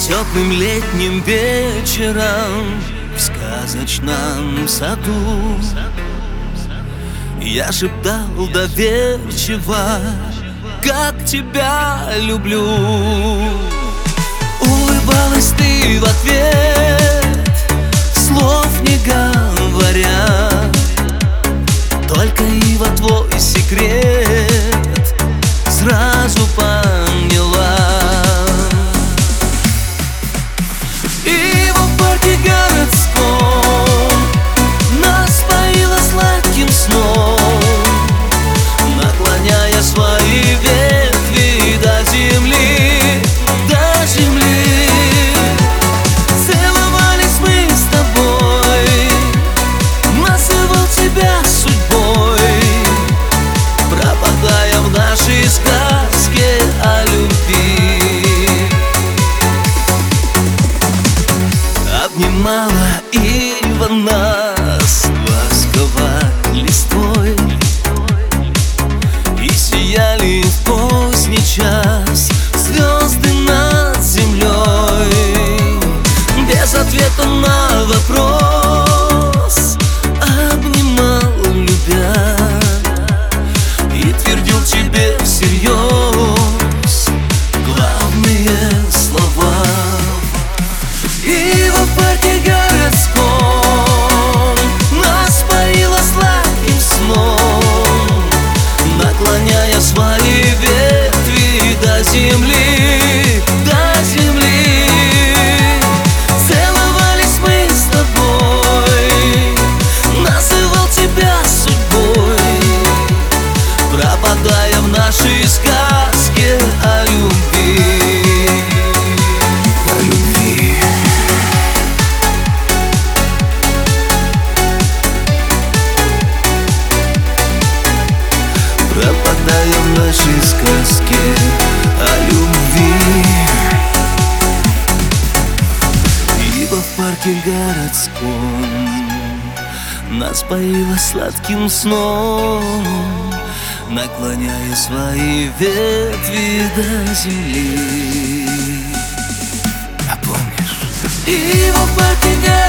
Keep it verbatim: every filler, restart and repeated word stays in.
Теплым летним вечером в сказочном саду я шептал доверчиво, как тебя люблю. Улыбалась ты в ответ, слов не говоря, только Ива твой секрет сразу поняла. Ива в парке городском нас поила сладким сном, наклоняя свои ветви до земли, до земли. Целовались мы с тобой, называл тебя судьбой, пропадая в нашей сказке о любви. Обнимала Ива нас ласково листвой, и сияли в поздний час звезды над землей. Без ответа на вопрос обнимал, любя, и твердил тебе всерьез главные слова. Ива в парке городском нас поила сладким сном, наклоняя свои ветви до земли, до земли. Целовались мы с тобой, называл тебя судьбой, пропадая в нашей сказке о любви. Пропадая в нашей сказке о любви. Ива в парке городском нас поила сладким сном, наклоняя свои ветви до земли. А помнишь? Ива в парке городском